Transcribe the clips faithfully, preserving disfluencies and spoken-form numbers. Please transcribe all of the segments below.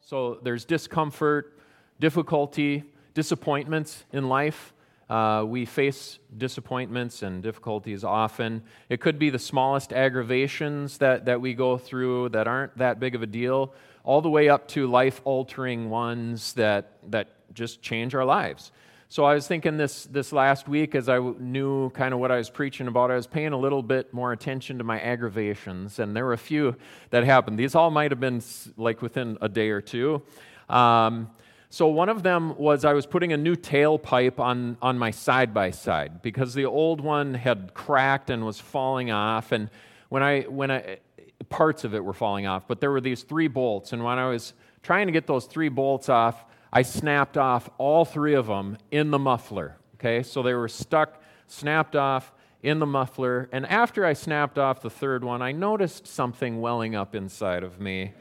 So there's discomfort, difficulty, disappointments in life. Uh, we face disappointments and difficulties often. It could be the smallest aggravations that, that we go through that aren't that big of a deal, all the way up to life-altering ones that, that just change our lives. So I was thinking this, this last week, as I knew kind of what I was preaching about, I was paying a little bit more attention to my aggravations, and there were a few that happened. These all might have been like within a day or two. Um, So one of them was I was putting a new tailpipe on, on my side-by-side because the old one had cracked and was falling off, and when I when I parts of it were falling off, but there were these three bolts, and when I was trying to get those three bolts off, I snapped off all three of them in the muffler. Okay, so they were stuck, snapped off in the muffler, and after I snapped off the third one, I noticed something welling up inside of me.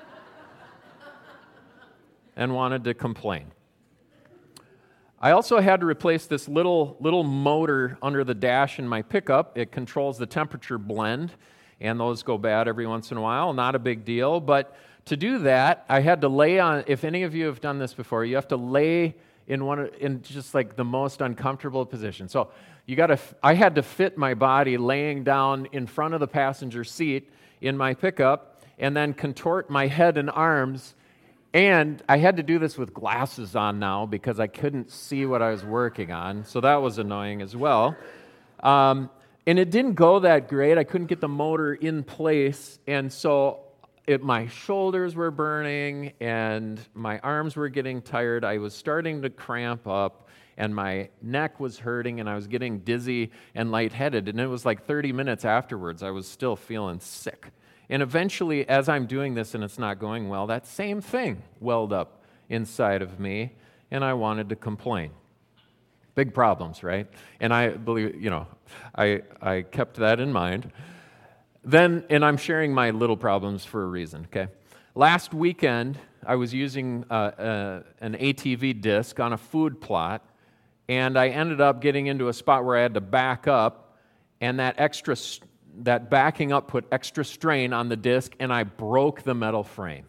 And wanted to complain. I also had to replace this little little motor under the dash in my pickup. It controls the temperature blend, and those go bad every once in a while. Not a big deal, but to do that, I had to lay on. If any of you have done this before, you have to lay in one in just like the most uncomfortable position. So you got to. I had to fit my body laying down in front of the passenger seat in my pickup, and then contort my head and arms. And I had to do this with glasses on now because I couldn't see what I was working on, so that was annoying as well. Um, and it didn't go that great. I couldn't get the motor in place, and so it, my shoulders were burning, and my arms were getting tired. I was starting to cramp up, and my neck was hurting, and I was getting dizzy and lightheaded, and it was like thirty minutes afterwards, I was still feeling sick. And eventually, as I'm doing this and it's not going well, that same thing welled up inside of me, and I wanted to complain. Big problems, right? And I believe, you know, I I kept that in mind. Then, and I'm sharing my little problems for a reason, okay? Last weekend, I was using uh, uh, an A T V disc on a food plot, and I ended up getting into a spot where I had to back up, and that extra st- that backing up put extra strain on the disc, and I broke the metal frame.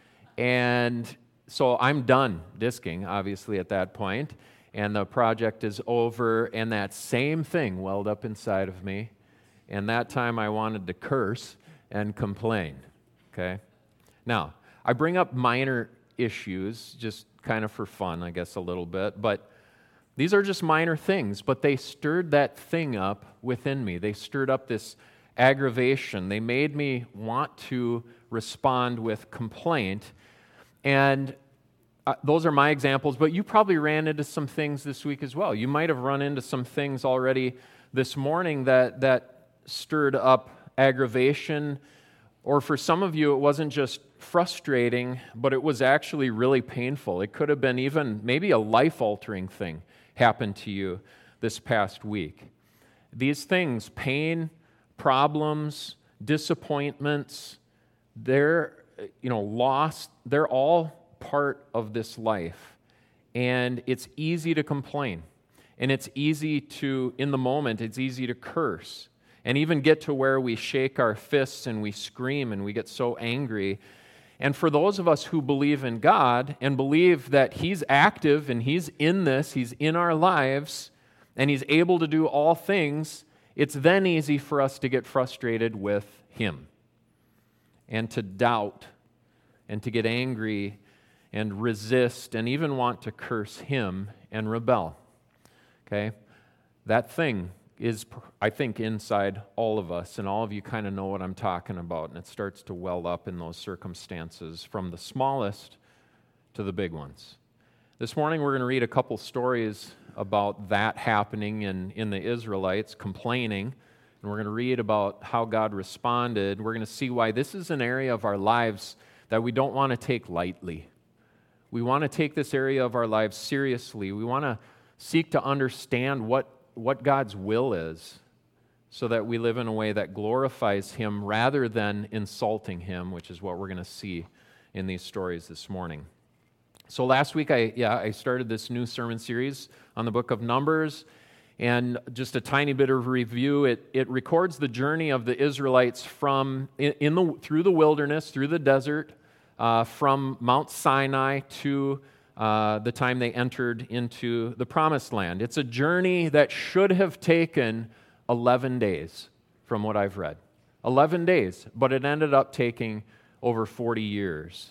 And so I'm done disking, obviously, at that point, and the project is over, and that same thing welled up inside of me, and that time I wanted to curse and complain, okay? Now, I bring up minor issues, just kind of for fun, I guess, a little bit, but these are just minor things, but they stirred that thing up within me. They stirred up this aggravation. They made me want to respond with complaint. And uh, those are my examples, but you probably ran into some things this week as well. You might have run into some things already this morning that, that stirred up aggravation, or for some of you, it wasn't just frustrating, but it was actually really painful. It could have been even maybe a life-altering thing happened to you this past week. These things, pain, problems, disappointments, they're, you know, loss, they're all part of this life. And it's easy to complain. And it's easy to, in the moment, it's easy to curse. And even get to where we shake our fists and we scream and we get so angry. And for those of us who believe in God and believe that He's active and He's in this, He's in our lives, and He's able to do all things, it's then easy for us to get frustrated with Him and to doubt and to get angry and resist and even want to curse Him and rebel. Okay? That thing is, I think, inside all of us, and all of you kind of know what I'm talking about, and it starts to well up in those circumstances from the smallest to the big ones. This morning we're going to read a couple stories about that happening in, in the Israelites, complaining, and we're going to read about how God responded. We're going to see why this is an area of our lives that we don't want to take lightly. We want to take this area of our lives seriously. We want to seek to understand what, what God's will is so that we live in a way that glorifies Him rather than insulting Him, which is what we're going to see in these stories this morning. So last week, I yeah, I started this new sermon series on the book of Numbers, and just a tiny bit of review. It it records the journey of the Israelites from in, in the through the wilderness, through the desert, uh, from Mount Sinai to uh, the time they entered into the Promised Land. It's a journey that should have taken eleven days, from what I've read. eleven days, but it ended up taking over forty years.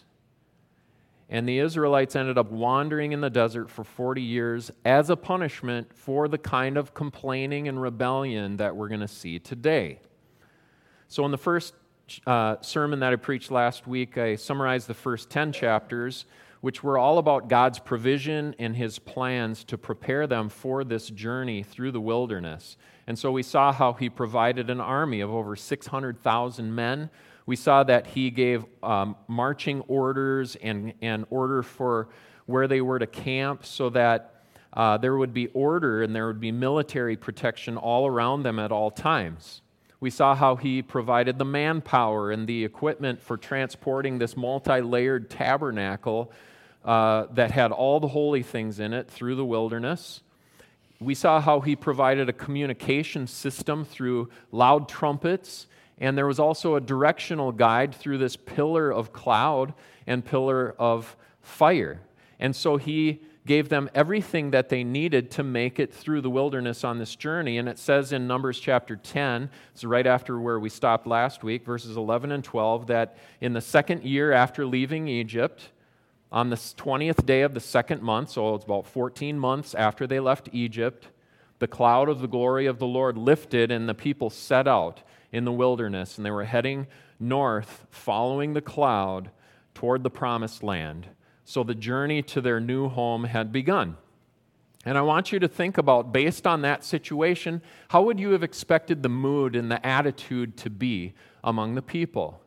And the Israelites ended up wandering in the desert for forty years as a punishment for the kind of complaining and rebellion that we're going to see today. So in the first uh, sermon that I preached last week, I summarized the first ten chapters, which were all about God's provision and His plans to prepare them for this journey through the wilderness. And so we saw how He provided an army of over six hundred thousand men. We saw that He gave um, marching orders and, and order for where they were to camp so that uh, there would be order and there would be military protection all around them at all times. We saw how He provided the manpower and the equipment for transporting this multi-layered tabernacle uh, that had all the holy things in it through the wilderness. We saw how He provided a communication system through loud trumpets. And there was also a directional guide through this pillar of cloud and pillar of fire. And so He gave them everything that they needed to make it through the wilderness on this journey. And it says in Numbers chapter ten, it's right after where we stopped last week, verses eleven and twelve, that in the second year after leaving Egypt, on the twentieth day of the second month, so it's about fourteen months after they left Egypt, the cloud of the glory of the Lord lifted and the people set out in the wilderness, and they were heading north, following the cloud toward the Promised Land. So the journey to their new home had begun. And I want you to think about, based on that situation, how would you have expected the mood and the attitude to be among the people?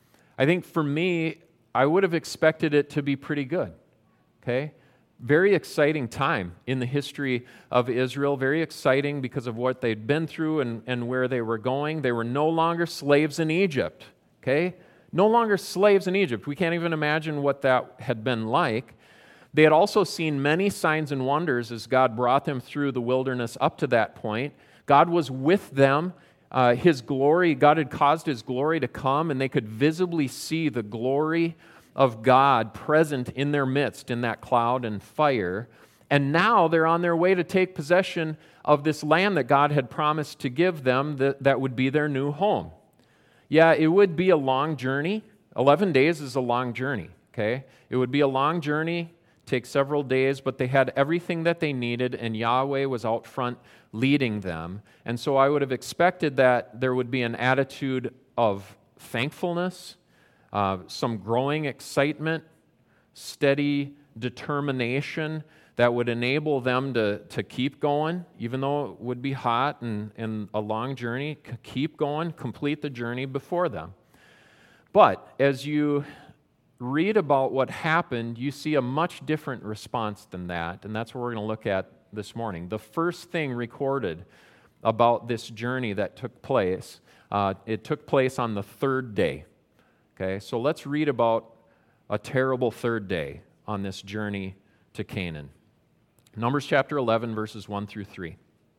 I think for me, I would have expected it to be pretty good, okay? Very exciting time in the history of Israel, very exciting because of what they'd been through and, and where they were going. They were no longer slaves in Egypt, okay? No longer slaves in Egypt. We can't even imagine what that had been like. They had also seen many signs and wonders as God brought them through the wilderness up to that point. God was with them. Uh, his glory, God had caused His glory to come, and they could visibly see the glory of God present in their midst in that cloud and fire. And now they're on their way to take possession of this land that God had promised to give them that, that would be their new home. Yeah, it would be a long journey. eleven days is a long journey, okay? It would be a long journey, take several days, but they had everything that they needed, and Yahweh was out front leading them. And so I would have expected that there would be an attitude of thankfulness, Uh, some growing excitement, steady determination that would enable them to, to keep going, even though it would be hot and, and a long journey, keep going, complete the journey before them. But as you read about what happened, you see a much different response than that, and that's what we're going to look at this morning. The first thing recorded about this journey that took place, uh, it took place on the third day. Okay, so let's read about a terrible third day on this journey to Canaan. Numbers chapter eleven, verses one through three.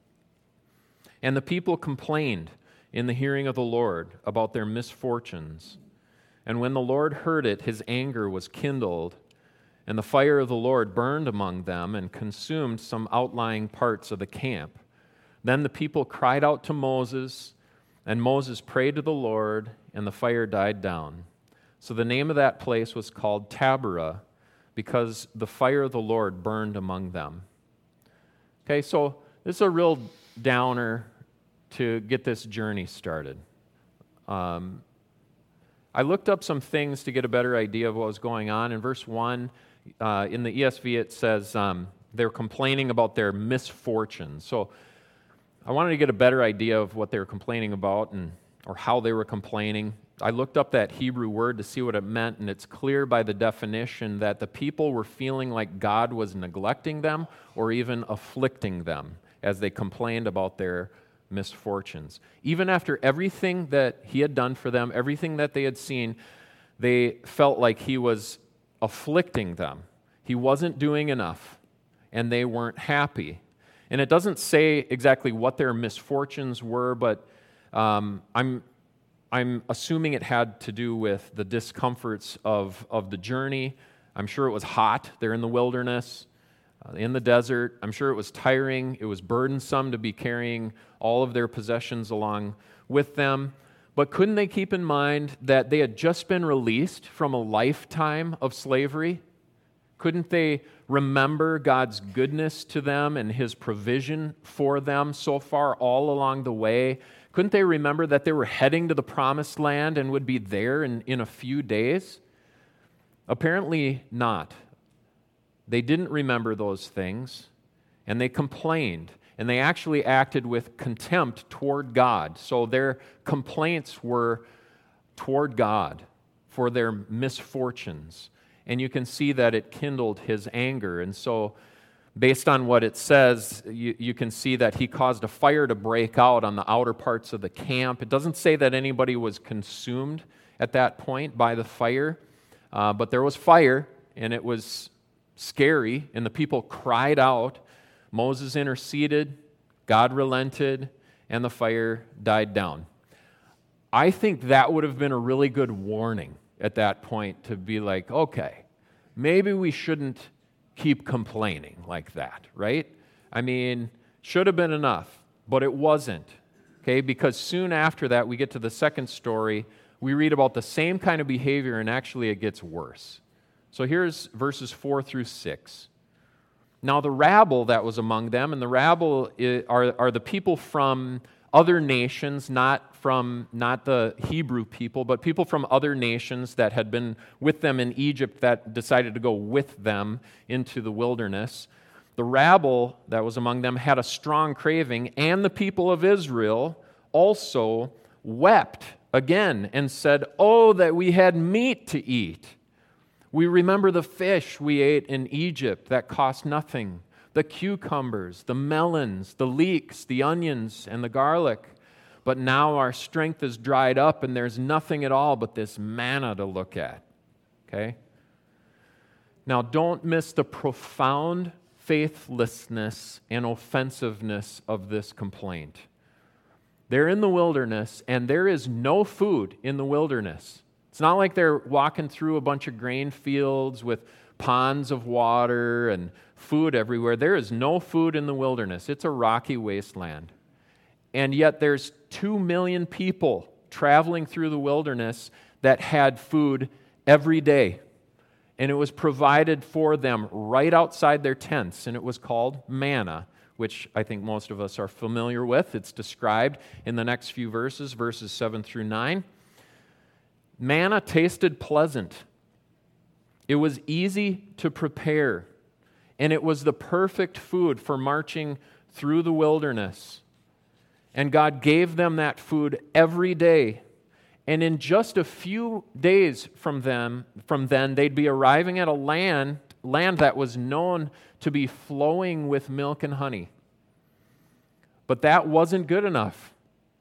And the people complained in the hearing of the Lord about their misfortunes. And when the Lord heard it, His anger was kindled, and the fire of the Lord burned among them and consumed some outlying parts of the camp. Then the people cried out to Moses, and Moses prayed to the Lord, and the fire died down. So the name of that place was called Taberah, because the fire of the Lord burned among them. Okay, so this is a real downer to get this journey started. Um, I looked up some things to get a better idea of what was going on. In verse one, uh, in the E S V, it says um, they're complaining about their misfortunes. So I wanted to get a better idea of what they were complaining about and or how they were complaining. I looked up that Hebrew word to see what it meant, and it's clear by the definition that the people were feeling like God was neglecting them or even afflicting them as they complained about their misfortunes. Even after everything that He had done for them, everything that they had seen, they felt like He was afflicting them. He wasn't doing enough, and they weren't happy. And it doesn't say exactly what their misfortunes were, but um, I'm I'm assuming it had to do with the discomforts of, of the journey. I'm sure it was hot. They're in the wilderness, uh, in the desert. I'm sure it was tiring. It was burdensome to be carrying all of their possessions along with them. But couldn't they keep in mind that they had just been released from a lifetime of slavery? Couldn't they remember God's goodness to them and His provision for them so far all along the way? Couldn't they remember that they were heading to the promised land and would be there in, in a few days? Apparently not. They didn't remember those things, and they complained, and they actually acted with contempt toward God. So their complaints were toward God for their misfortunes. And you can see that it kindled His anger. And so, based on what it says, you, you can see that He caused a fire to break out on the outer parts of the camp. It doesn't say that anybody was consumed at that point by the fire, uh, but there was fire, and it was scary, and the people cried out. Moses interceded, God relented, and the fire died down. I think that would have been a really good warning at that point to be like, okay, maybe we shouldn't keep complaining like that, right? I mean, should have been enough, but it wasn't, okay? Because soon after that, we get to the second story. We read about the same kind of behavior, and actually it gets worse. So here's verses four through six. Now the rabble that was among them, and the rabble are, are the people from other nations, not from not the Hebrew people, but people from other nations that had been with them in Egypt that decided to go with them into the wilderness. The rabble that was among them had a strong craving, and the people of Israel also wept again and said, "Oh, that we had meat to eat. We remember the fish we ate in Egypt that cost nothing, the cucumbers, the melons, the leeks, the onions, and the garlic. But now our strength is dried up, and there's nothing at all but this manna to look at." Okay? Now, don't miss the profound faithlessness and offensiveness of this complaint. They're in the wilderness, and there is no food in the wilderness. It's not like they're walking through a bunch of grain fields with ponds of water and food everywhere. There is no food in the wilderness. It's a rocky wasteland. And yet there's two million people traveling through the wilderness that had food every day. And it was provided for them right outside their tents, and it was called manna, which I think most of us are familiar with. It's described in the next few verses, verses seven through nine. Manna tasted pleasant. It was easy to prepare, and it was the perfect food for marching through the wilderness. And God gave them that food every day. And in just a few days from them, from then, they'd be arriving at a land, land that was known to be flowing with milk and honey. But that wasn't good enough.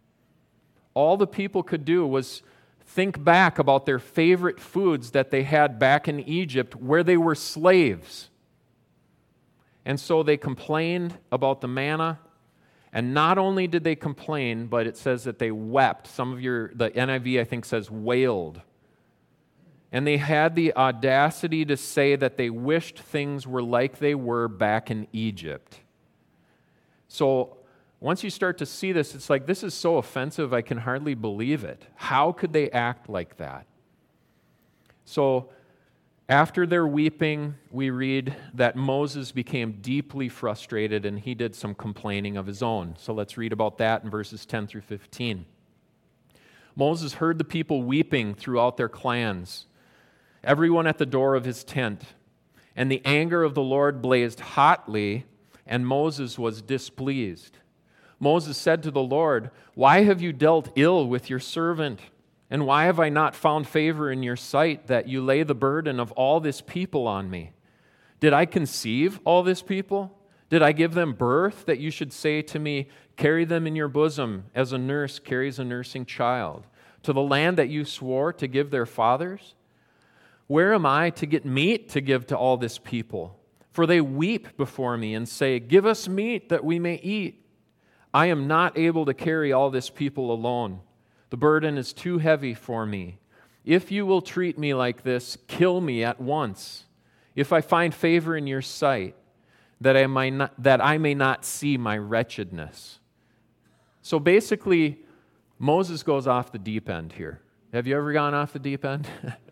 All the people could do was think back about their favorite foods that they had back in Egypt where they were slaves. And so they complained about the manna. And not only did they complain, but it says that they wept. Some of your, the N I V I think says wailed. And they had the audacity to say that they wished things were like they were back in Egypt. So once you start to see this, it's like, this is so offensive, I can hardly believe it. How could they act like that? So after their weeping, we read that Moses became deeply frustrated and he did some complaining of his own. So let's read about that in verses ten through fifteen. Moses heard the people weeping throughout their clans, everyone at the door of his tent. And the anger of the Lord blazed hotly, and Moses was displeased. Moses said to the Lord, "Why have you dealt ill with your servant? And why have I not found favor in your sight that you lay the burden of all this people on me? Did I conceive all this people? Did I give them birth that you should say to me, 'Carry them in your bosom as a nurse carries a nursing child, to the land that you swore to give their fathers? Where am I to get meat to give to all this people? For they weep before me and say, 'Give us meat that we may eat.' I am not able to carry all this people alone. The burden is too heavy for me. If you will treat me like this, kill me at once. If I find favor in your sight, that I may not, that I may not see my wretchedness. So basically, Moses goes off the deep end here. Have you ever gone off the deep end?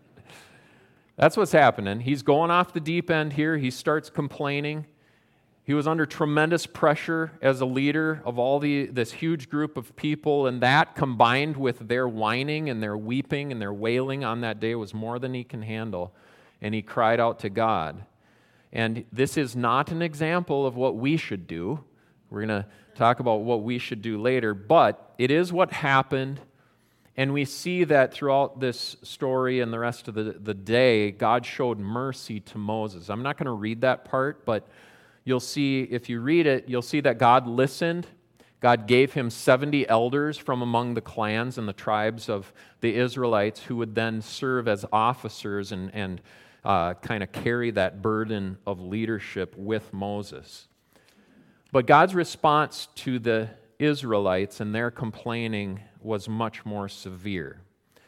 That's what's happening. He's going off the deep end here. He starts complaining. He was under tremendous pressure as a leader of all the this huge group of people, and that combined with their whining and their weeping and their wailing on that day was more than he can handle. And he cried out to God. And this is not an example of what we should do. We're going to talk about what we should do later, but it is what happened. And we see that throughout this story and the rest of the, the day, God showed mercy to Moses. I'm not going to read that part, but you'll see, if you read it, you'll see that God listened. God gave him seventy elders from among the clans and the tribes of the Israelites who would then serve as officers and, and uh, kind of carry that burden of leadership with Moses. But God's response to the Israelites and their complaining was much more severe.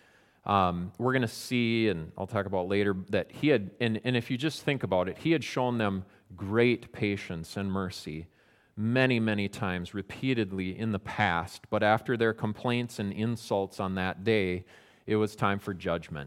Um, we're going to see, and I'll talk about later, that he had, and, and if you just think about it, he had shown them great patience and mercy many, many times, repeatedly in the past. But after their complaints and insults on that day, it was time for judgment.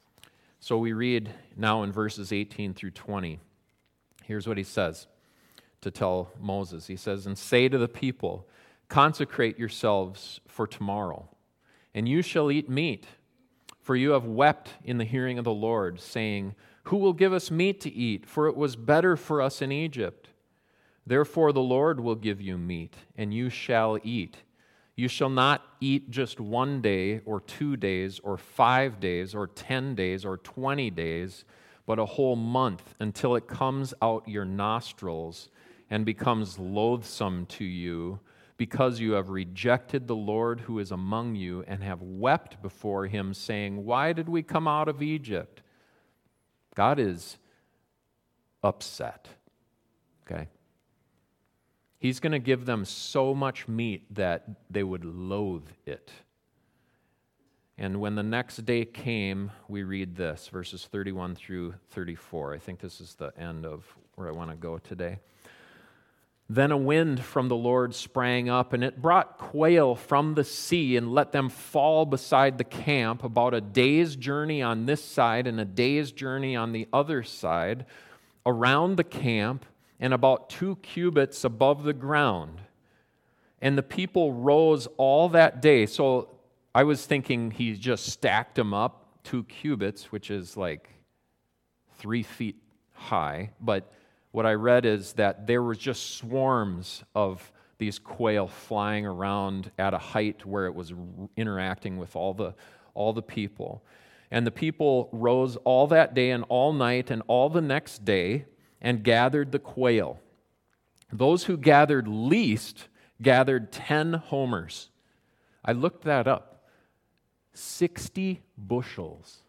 So we read now in verses eighteen through twenty. Here's what he says to tell Moses. He says, "And say to the people, consecrate yourselves for tomorrow, and you shall eat meat. For you have wept in the hearing of the Lord, saying, who will give us meat to eat? For it was better for us in Egypt. Therefore the Lord will give you meat, and you shall eat. You shall not eat just one day, or two days, or five days, or ten days, or twenty days, but a whole month, until it comes out your nostrils and becomes loathsome to you, because you have rejected the Lord who is among you and have wept before him, saying, why did we come out of Egypt?" God is upset, okay? He's going to give them so much meat that they would loathe it. And when the next day came, we read this, verses thirty-one through thirty-four. I think this is the end of where I want to go today. Then a wind from the Lord sprang up, and it brought quail from the sea and let them fall beside the camp, about a day's journey on this side and a day's journey on the other side, around the camp, and about two cubits above the ground. And the people rose all that day. So I was thinking he just stacked them up, two cubits, which is like three feet high, but what I read is that there was just swarms of these quail flying around at a height where it was interacting with all the, all the people. And the people rose all that day and all night and all the next day and gathered the quail. Those who gathered least gathered ten homers. I looked that up. sixty bushels.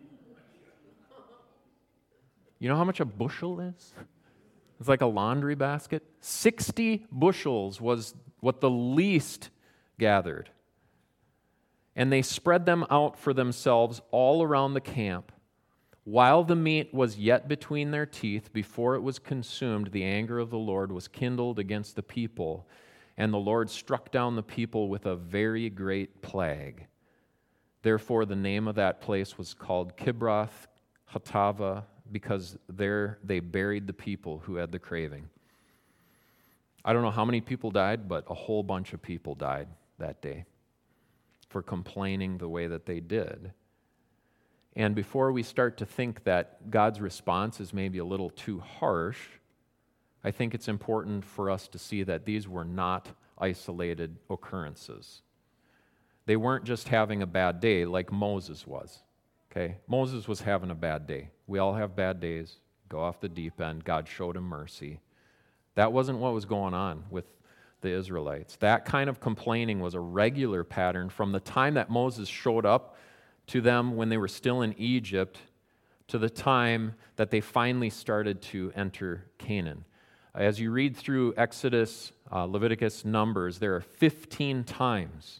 You know how much a bushel is? It's like a laundry basket. sixty bushels was what the least gathered. And they spread them out for themselves all around the camp. While the meat was yet between their teeth, before it was consumed, the anger of the Lord was kindled against the people, and the Lord struck down the people with a very great plague. Therefore the name of that place was called Kibroth Hattaavah, because there they buried the people who had the craving. I don't know how many people died, but a whole bunch of people died that day for complaining the way that they did. And before we start to think that God's response is maybe a little too harsh, I think it's important for us to see that these were not isolated occurrences. They weren't just having a bad day like Moses was. Okay, Moses was having a bad day. We all have bad days. Go off the deep end. God showed him mercy. That wasn't what was going on with the Israelites. That kind of complaining was a regular pattern from the time that Moses showed up to them when they were still in Egypt to the time that they finally started to enter Canaan. As you read through Exodus, uh, Leviticus, Numbers, there are fifteen times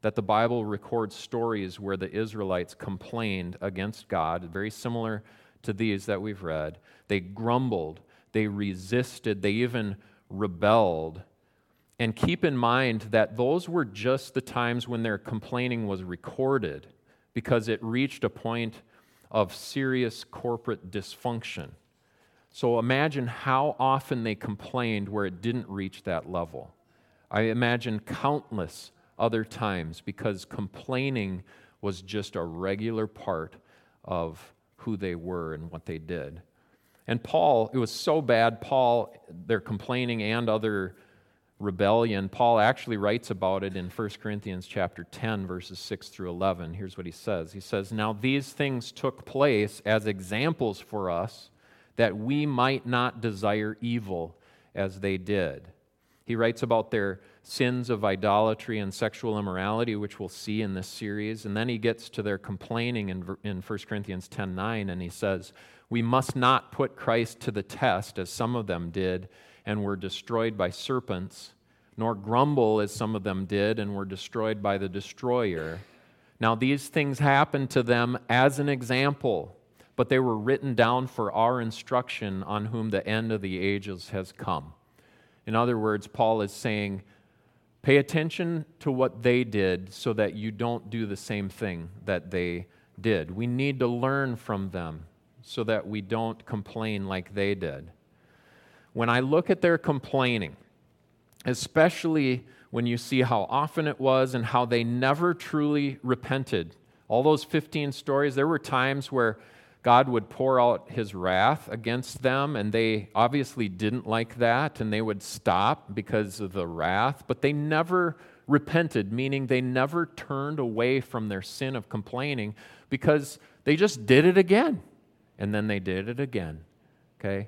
that the Bible records stories where the Israelites complained against God, very similar to these that we've read. They grumbled, they resisted, they even rebelled. And keep in mind that those were just the times when their complaining was recorded, because it reached a point of serious corporate dysfunction. So imagine how often they complained where it didn't reach that level. I imagine countless other times, because complaining was just a regular part of who they were and what they did. And Paul, it was so bad, Paul, their complaining and other rebellion, Paul actually writes about it in First Corinthians chapter ten, verses six through eleven. Here's what he says. He says, "Now these things took place as examples for us, that we might not desire evil as they did." He writes about their sins of idolatry and sexual immorality, which we'll see in this series. And then he gets to their complaining in, in First Corinthians ten nine, and he says, "We must not put Christ to the test, as some of them did, and were destroyed by serpents, nor grumble, as some of them did, and were destroyed by the destroyer. Now these things happened to them as an example, but they were written down for our instruction, on whom the end of the ages has come." In other words, Paul is saying, pay attention to what they did so that you don't do the same thing that they did. We need to learn from them so that we don't complain like they did. When I look at their complaining, especially when you see how often it was and how they never truly repented, all those fifteen stories, there were times where God would pour out his wrath against them, and they obviously didn't like that, and they would stop because of the wrath, but they never repented, meaning they never turned away from their sin of complaining, because they just did it again, and then they did it again, okay?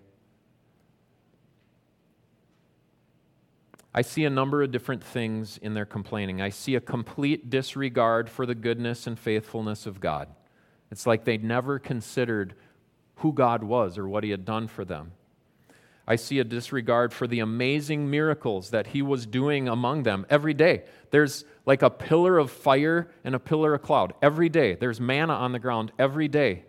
I see a number of different things in their complaining. I see a complete disregard for the goodness and faithfulness of God. It's like they never considered who God was or what he had done for them. I see a disregard for the amazing miracles that he was doing among them every day. There's like a pillar of fire and a pillar of cloud every day. There's manna on the ground every day.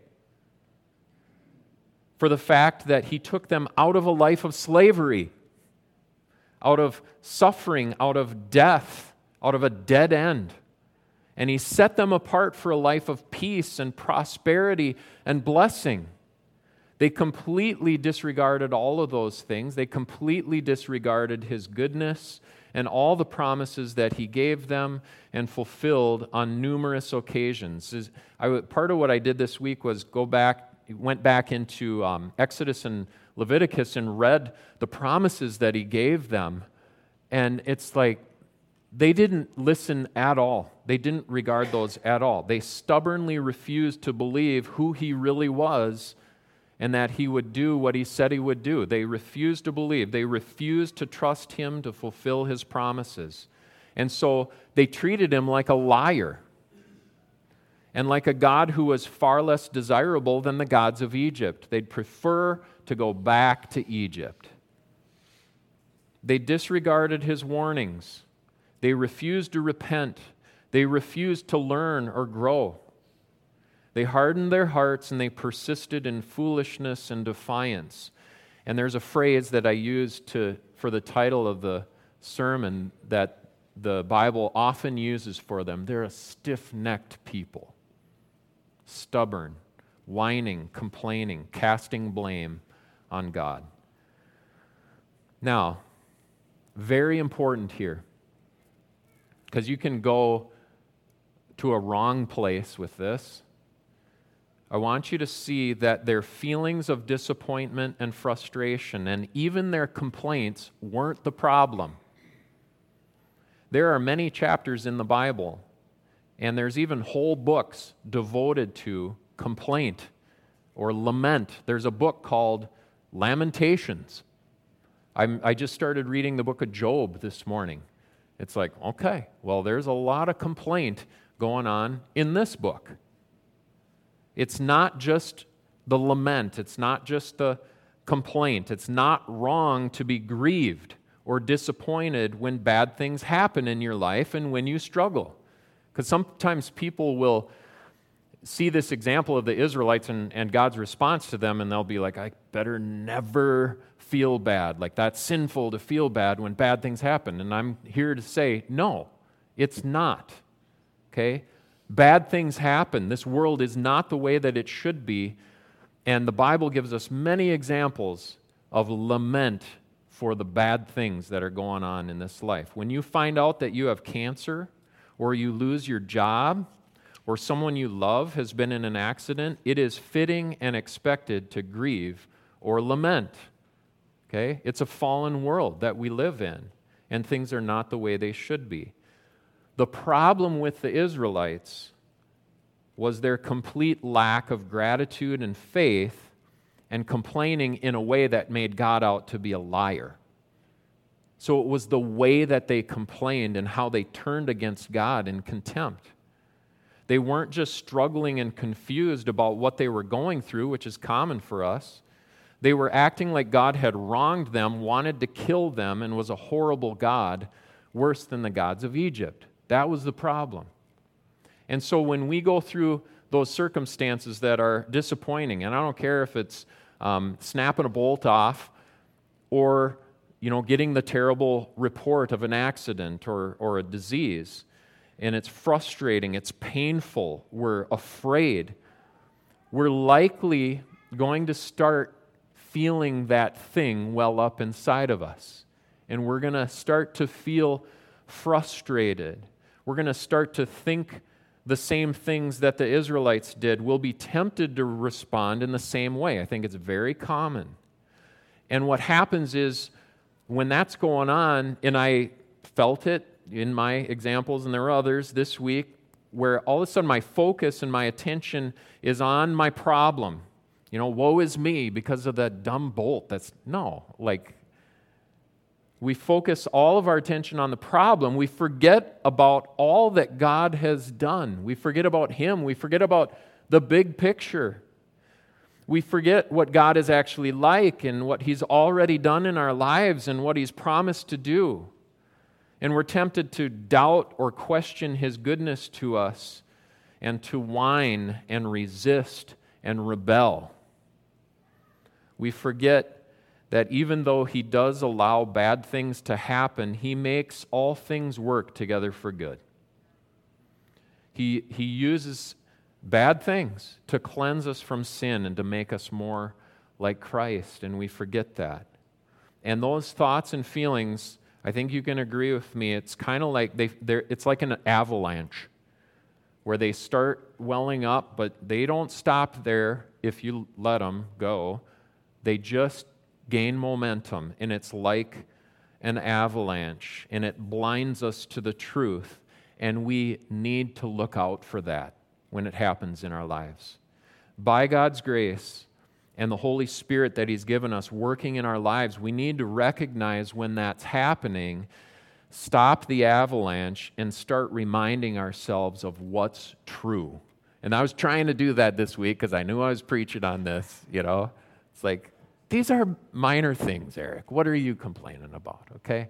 For the fact that he took them out of a life of slavery, out of suffering, out of death, out of a dead end. And he set them apart for a life of peace and prosperity and blessing. They completely disregarded all of those things. They completely disregarded his goodness and all the promises that he gave them and fulfilled on numerous occasions. I, part of what I did this week was go back, went back into um, Exodus and Leviticus and read the promises that he gave them. And it's like, they didn't listen at all. They didn't regard those at all. They stubbornly refused to believe who he really was and that he would do what he said he would do. They refused to believe. They refused to trust him to fulfill his promises. And so they treated him like a liar and like a God who was far less desirable than the gods of Egypt. They'd prefer to go back to Egypt. They disregarded his warnings. They refused to repent. They refused to learn or grow. They hardened their hearts and they persisted in foolishness and defiance. And there's a phrase that I used to, for the title of the sermon that the Bible often uses for them. They're a stiff-necked people, stubborn, whining, complaining, casting blame on God. Now, very important here, because you can go to a wrong place with this. I want you to see that their feelings of disappointment and frustration and even their complaints weren't the problem. There are many chapters in the Bible, and there's even whole books devoted to complaint or lament. There's a book called Lamentations. I'm, I just started reading the book of Job this morning. It's like, okay, well, there's a lot of complaint going on in this book. It's not just the lament. It's not just the complaint. It's not wrong to be grieved or disappointed when bad things happen in your life and when you struggle. Because sometimes people will see this example of the Israelites and, and God's response to them, and they'll be like, I better never feel bad. Like, that's sinful to feel bad when bad things happen. And I'm here to say, no, it's not. Okay? Bad things happen. This world is not the way that it should be. And the Bible gives us many examples of lament for the bad things that are going on in this life. When you find out that you have cancer, or you lose your job, or someone you love has been in an accident, it is fitting and expected to grieve or lament. Okay? It's a fallen world that we live in, and things are not the way they should be. The problem with the Israelites was their complete lack of gratitude and faith, and complaining in a way that made God out to be a liar. So it was the way that they complained and how they turned against God in contempt. They weren't just struggling and confused about what they were going through, which is common for us. They were acting like God had wronged them, wanted to kill them, and was a horrible God, worse than the gods of Egypt. That was the problem. And so when we go through those circumstances that are disappointing, and I don't care if it's um, snapping a bolt off or you know, getting the terrible report of an accident or, or a disease, and it's frustrating, it's painful, we're afraid, we're likely going to start feeling that thing well up inside of us. And we're going to start to feel frustrated. We're going to start to think the same things that the Israelites did. We'll be tempted to respond in the same way. I think it's very common. And what happens is, when that's going on, and I felt it in my examples, and there were others this week, where all of a sudden my focus and my attention is on my problem. You know, woe is me because of that dumb bolt. That's, no, like, we focus all of our attention on the problem. We forget about all that God has done. We forget about Him. We forget about the big picture. We forget what God is actually like and what He's already done in our lives and what He's promised to do. And we're tempted to doubt or question His goodness to us and to whine and resist and rebel. We forget that even though He does allow bad things to happen, He makes all things work together for good. He, he uses bad things to cleanse us from sin and to make us more like Christ, and we forget that. And those thoughts and feelings, I think you can agree with me, it's kind of like they they're it's like an avalanche where they start welling up, but they don't stop there if you let them go. They just gain momentum, and it's like an avalanche, and it blinds us to the truth, and we need to look out for that when it happens in our lives. By God's grace and the Holy Spirit that He's given us working in our lives, we need to recognize when that's happening, stop the avalanche, and start reminding ourselves of what's true. And I was trying to do that this week because I knew I was preaching on this, you know. It's like, these are minor things, Eric. What are you complaining about, okay?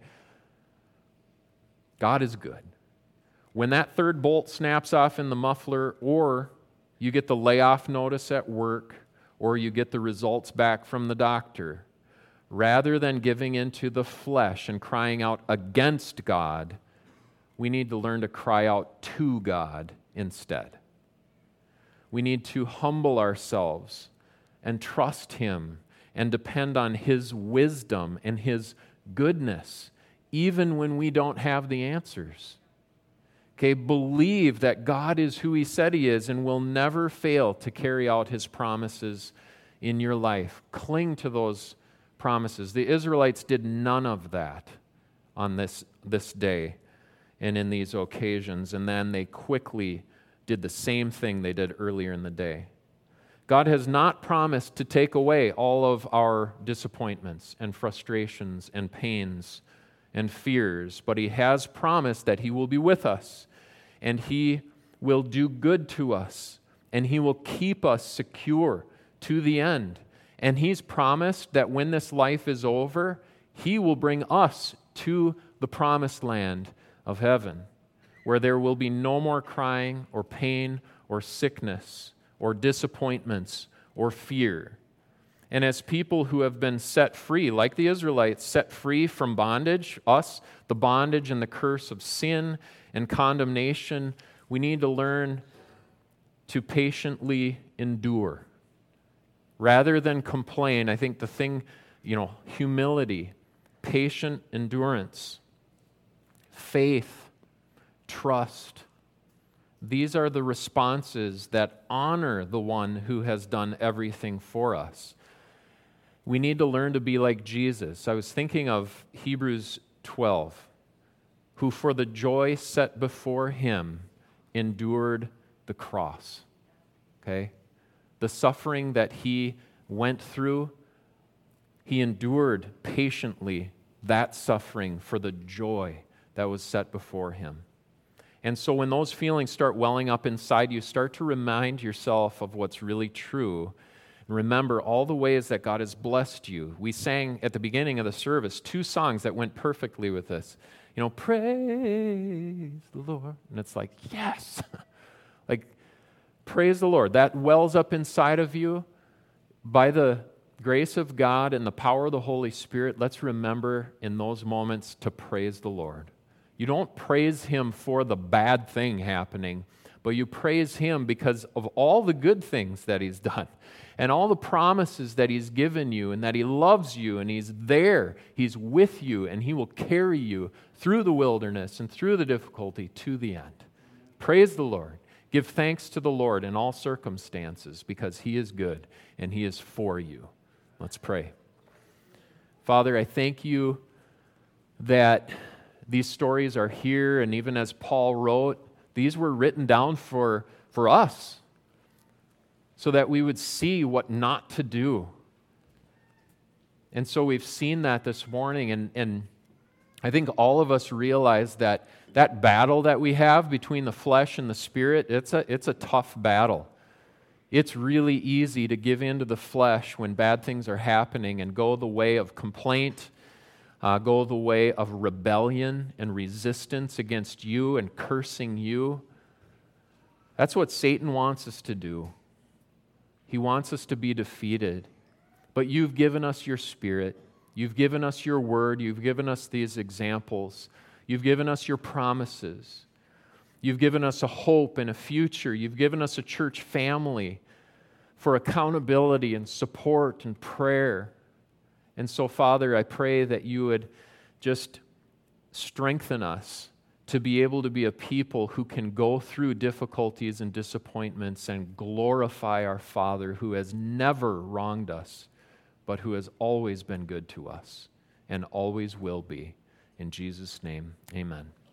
God is good. When that third bolt snaps off in the muffler, or you get the layoff notice at work, or you get the results back from the doctor, rather than giving into the flesh and crying out against God, we need to learn to cry out to God instead. We need to humble ourselves and trust Him and depend on His wisdom and His goodness, even when we don't have the answers. Okay, believe that God is who He said He is and will never fail to carry out His promises in your life. Cling to those promises. The Israelites did none of that on this, this day and in these occasions, and then they quickly did the same thing they did earlier in the day. God has not promised to take away all of our disappointments and frustrations and pains and fears, but He has promised that He will be with us, and He will do good to us, and He will keep us secure to the end. And He's promised that when this life is over, He will bring us to the promised land of heaven, where there will be no more crying or pain or sickness or disappointments or fear. And as people who have been set free, like the Israelites, set free from bondage, us, the bondage and the curse of sin and condemnation, we need to learn to patiently endure. Rather than complain, I think the thing, you know, humility, patient endurance, faith, trust, these are the responses that honor the one who has done everything for us. We need to learn to be like Jesus. I was thinking of Hebrews twelve, who for the joy set before him endured the cross. Okay? The suffering that he went through, he endured patiently that suffering for the joy that was set before him. And so when those feelings start welling up inside you, start to remind yourself of what's really true. And remember all the ways that God has blessed you. We sang at the beginning of the service two songs that went perfectly with this. You know, praise the Lord. And it's like, yes. Like, praise the Lord. That wells up inside of you by the grace of God and the power of the Holy Spirit. Let's remember in those moments to praise the Lord. You don't praise Him for the bad thing happening, but you praise Him because of all the good things that He's done and all the promises that He's given you, and that He loves you and He's there. He's with you and He will carry you through the wilderness and through the difficulty to the end. Praise the Lord. Give thanks to the Lord in all circumstances because He is good and He is for you. Let's pray. Father, I thank you that these stories are here, and even as Paul wrote, these were written down for, for us so that we would see what not to do. And so we've seen that this morning, and, and I think all of us realize that that battle that we have between the flesh and the spirit, it's a, it's a tough battle. It's really easy to give in to the flesh when bad things are happening and go the way of complaint, Uh, go the way of rebellion and resistance against you and cursing you. That's what Satan wants us to do. He wants us to be defeated. But you've given us your Spirit. You've given us your word. You've given us these examples. You've given us your promises. You've given us a hope and a future. You've given us a church family for accountability and support and prayer. And so, Father, I pray that you would just strengthen us to be able to be a people who can go through difficulties and disappointments and glorify our Father who has never wronged us, but who has always been good to us and always will be. In Jesus' name, amen.